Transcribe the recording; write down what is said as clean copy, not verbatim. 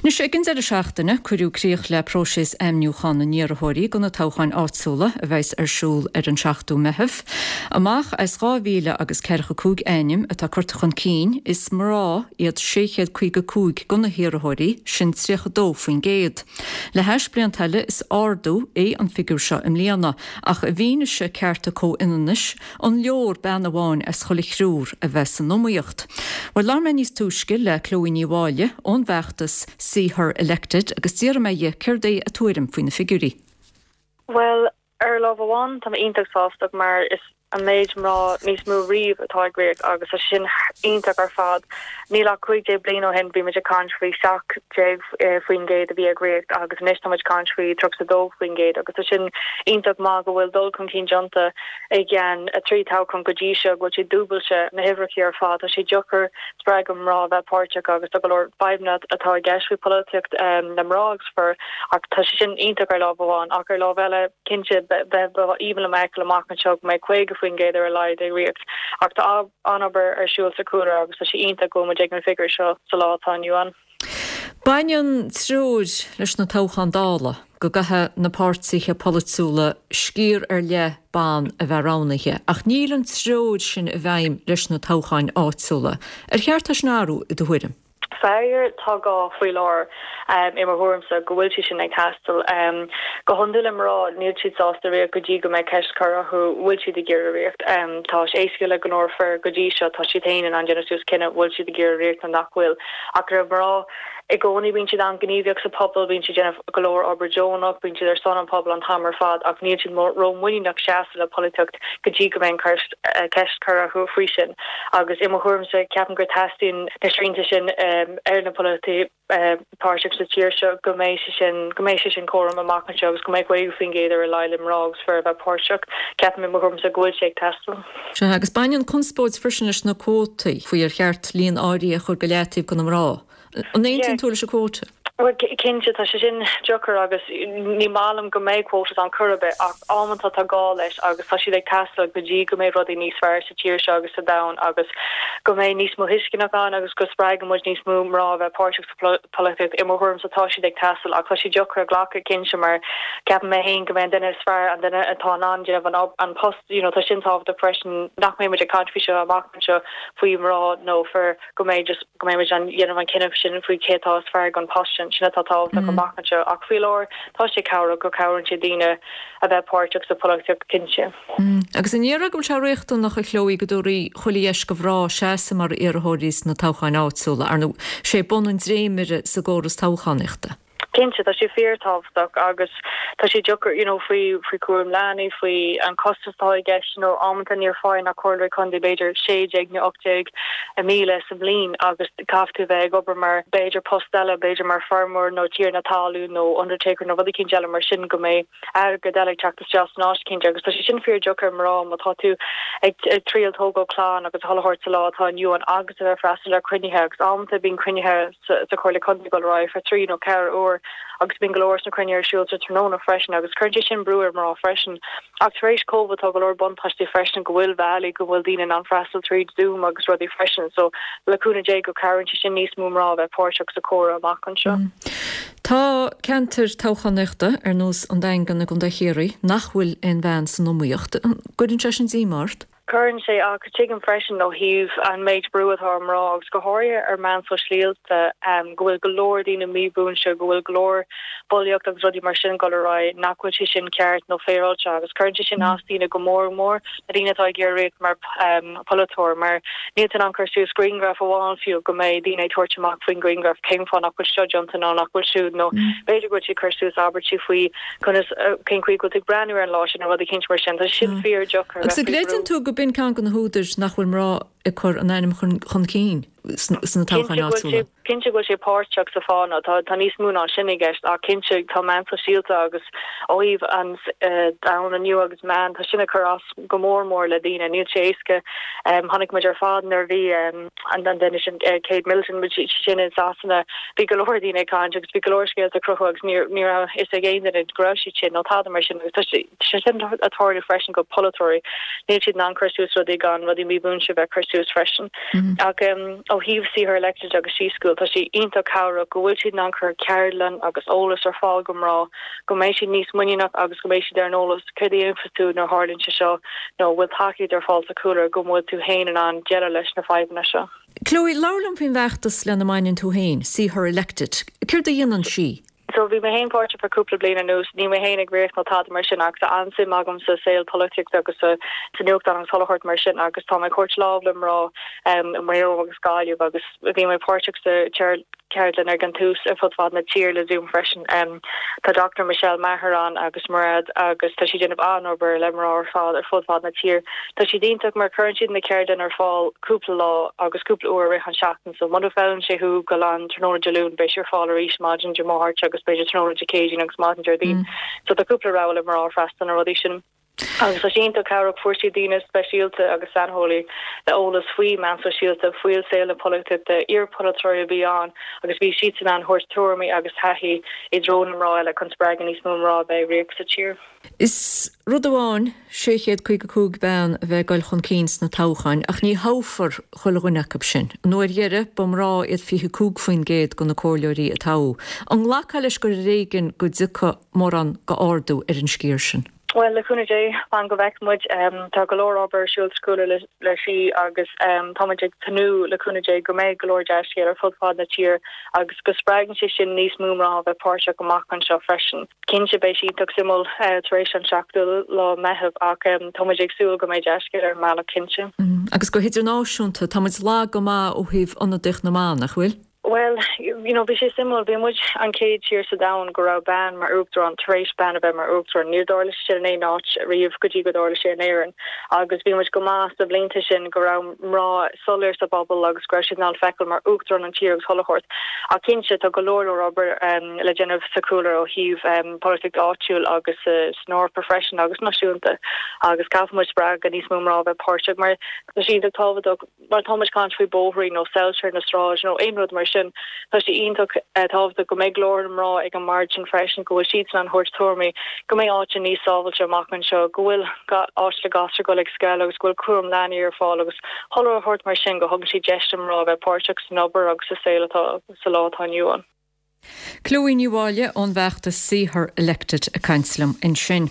Nu sé gin a seachtainna chuúríoch le prósis amniuchan na níorthirí gona táchain áitsúla a bheits arsúl ar an seachtú metheh. Amach as 2000 agus 45 aim atá curtachan cín is mrá iad 650 gona híorthirí sin 32 faoin géad. Le heis bliantaile is ardú é an figur seo im líana ach a bhíine se cearta có inanis an leor ben amháin as cholichrúr a bheits an nóíocht. War lá níos túisce le clóí bháile ón bheachtas see her elected agus tíar méie céirdé a tuairim faoin na figurí. Well, lá bháin tá iontas fástach mar is a méid mrá níos mú riomh atá gréach agus a sin iontas ar fad. Níl a chuig dé blian ó hen bhí muidir country seach déh faoin géad a bhí a gréach agus níos tá muid country tros a dó faoin géad agus a sin iontas má go bhfuil dul chun cín jonta ag gceann a trítá chun godí se go si dúbalse na hihraí ar fad a sé jochar spregam rá bheith páirteach agus do go baimna atá geisú politicht na mrágs for ach tá sin iontas ar lá bháin ach ar lá bheile cinse even le meic le machnaseach mé chuig faoin géad ar leid é riacht ach tá anabar ar siúil sa cúra agus a sé iontas go ag an figur seo sa látáinú an. Bainion trúd leis na tóchan dála go gathe na pártsaithe politsúla scír ar le bán a bheitránaithe ach níl an trúd sin a bheim leis na tóchain áitsúla. Ar cheartta snárú i do thuirim. Fair tá gá faoi lár i mar thuirmsa go bhfuil sin ag tastal go hondul imrá níl siad sásta réoch go dtí go méid ceist cara chu bhfuil siad a ggéir réocht tá éisce le gnóir fear go dtí seo tá si taanaan an Genesis cinenne bhfuil siad a ggéir réocht an nachhfuil ach raibh mrá I gcónaí bíonn siad an gníomhíoch sa pobl bíonn siad déanamh golóir obair Johnach bíonn siad ar son an pobl an hamar fad ach níl siad rómhaoineach seaasa le politeacht go dtí go mbeidh ceist cara thu faoi sin agus i mo thuirmsa ceapan gur teastín na srínta sin ar na politi páirteach sa tíir seo go méid sin chóm amach agus go méid bhfuil faoin géad ar leilim rágs for bheith páirteach ceapan i mo thuirmsa go bhfuil sé testal. Se agus bainion conspóid frisin leis na cótaí faoi ar cheart líon áirí a chur go leatíh go rá. An éontain túla se cóta. Cinse tá sé sin jochar agus ní málam go méid quótas an curbe ach ámantá tá gá leis agus tá si ag tasla go dtí go méid rudí níos fearr sa tíir se agus sa da agus go méid níos mó hiiscinach an agus go spreig mu níos mú rá bheith páirteach sa politic i mórm sa tá si ag tasla ach tá si jochar ghlacha cinse mar ceap mé haon go méid duine sfear an duine atá an déanamh an post tá sin táh depression nach mé muidir country seo amach seo faoi rá nó for go méid an dhéanamh an cineh sin faoi cétá sfear an post sinna tátáh go machnaise ach fiúir tá sé cabhra go cabhann sé daine a bheith páirteach sa politeach cinse. Agus in dhéar gom se réchtú nach a chlóí go dúirí choléis go bhrá séasa mar iarthórís na táchain áitsúla ar nó sé bunún dréimire sa ggóras táchanichta. Cinse tá sé feartábhtach agus tá sé jochar faoi cuam leanaí faoi an costastá gceis amanta níor fáin a chuir chundí beidir 6-8 míle sa bblin agus caftú bheith obair mar beidir postella beidir mar farmór nó tír na talú nó undertaker nó bhí cin geala mar sin go mé ar go deala teachtas just ná cinse agus tá sé sin fear jochar marrá má tá tú ag tríal tógó chláán agus hallhort sa látá nniu an agus a bheith freistal ar cruinethe agus amanta bín cruinethe sa chuir le chundí go rá for 3 nó ceir ó agus bin golóir na cruniir siúil a tróna freisin agus chuirte sin breúir mar freisin ach éis COVID tá golóir bontáistí freisin go bhfuil bhealaí go bhfuil dína an freistal tríd dúm agus rudí freisin so leúna dé go cairnte sin níos múmrá bheith páirteach sa chóra amach an seo. Tá cantar táchaneachta ar nós an dagan na gunda chéirí nachhfuil an bhean san nóíocht. Gurinn se sin dímart? Current sé a chicken freshen no heave and made brew with her mrogs go horia ar man so slíalta gohfuil golóir dína míbún se gohfuil glór bolíocht agus rudí mar sin goráid nachfuil sin ceart nó féráilte agus current sin astína go mór a dínatá ggéir réit mar polatóir mar níl an chuú Greengraph a bháin fiú go méid dína tuairteach faoin Greengraph céim fan nachfuil seojonta ná nachfuil siúd nó beidir go si chuú abertí faoi chunas cin cuiig go ag breanú an lá sin a rudí cinint mar sin sin fear jochar. Bin can gan húders nachhfuil mrá i chur an einnim chun cín sna táchain áitsúla. Cinse go sé páirteach sa fána tá níos múna an sinnig gist a cinse tá man sa síalta agus óíh an da a nniu agus man tá sinna churás go mór le dína níl séisce hánig meidir fádan ar bhí an den sin Kate Milton mu sin in sásanna bhí golóir dína cáint agus bhí golóircéil a cruchu agus ní is a géin in groisi sin nó tá mar sin sin atáir freisin go polatóí níl siad ná chuú rudí gan rudí míbún se bheith chuú freisin ach ó híh si her elected agus sí school tá si inta cara gohfuil siad an chur Carolan agus ólas ar fáil gomrá go mééis si níos muineach agus go mééis si ar nólas cudí infraú nar hálinn se seo nó bhfuil takeíd ar fáil a coolar go mód tú héanaan an geile leis na feimna seo. Chloe, lálam fin bheachtas lena mainin tú hain, see her elected. Cur da dhéanaan si? So vi me hain porte for couple blin news ni me hain agréch na tá mar sin agus ansim agam sa sale politics agus sa nucht an solhort mar sin agus tá court lálum rá mé agus galú agus vi me porte sa Carolyn Ergantus a fotfad na tier le zoom freshen tá Dr. Michelle Maharan agus Murad agus tá si gennneh an over lemra ar fád ar fotfad na tier tá si díntaach mar currentí na Carolyn ar fáil cúpla lá agus cúpla uair rechan seachtan so mod felln sé hu galan tróna deún be ar fáil éis margin gemart agus beidir tróna occasion agus margin dín so tá cúpla ra mar á frastan a audition. Agus a sínta cara fuairtí dína speisialta agus sanholí le ólas faoi man so síalta fuil saola polite de irpolatóir bíán agus bhí sian an hortúirmi agus taihí I drón rá le chun spragan níos mórá be riach sa tír. Is rudháin 6 ben bheith gail chun cíns na táchain ach ní háfar chulagunach sin. Nuair dhearre bom rá iad fi cúg faoin géad go na cóileirí a táú. An ghlacha leis gur réigen go dicha mór an go ardú ar an scíir sin. Well, le kunna jay fan go vek much tá galore ober shield school le si agus tomajig tanu le kunna jay go me galore jazz ar fotfad na tier agus go spragen si sin níos múmra a Porsche go makan seo freshen. Kinse bei si tuk simul tuation shackle lá mehab ach tomajig sul go me jazz ar mala kinse. Agus go hidir náisiúnta tamid lá go má ó híh anna dich na mánach bhfuil? Well, vi sé simul vi much an céid tíir sa da go ra ban mar úptar an taréis ban a bheit mar úptar níordorle sé né náit riomh gotí godorle sé éan agus vi much go más a blinta sin go ra mrá solir sa bobbal agus gre ná fekel mar úptar an tíir agus hollahort a kinse a golóir Robert le gennne saúler ó híh politic áúil agus snor profession agus nasúnta agus ca much bra gan níos mrá bheith Porsche mar sí távad mar Thomas country bóhrí nó selcher na strá no einrod mar tá sé ionach tábhta go méid glóir rá ag an margin freisin go bhfuil siad an thuirtúirmi go méid áte níos sábhailte amachman seo go bhfuil áisle gastra go ag scéil agus bhfuil cuam leanaí ar fáil agus tholar thuirt mar sin go thugann si deistem rá bheith páirteach san obair agus sa saolatá sa látá nniuan. Chloe Níháile an bheachtas see her elected a councilum in sin.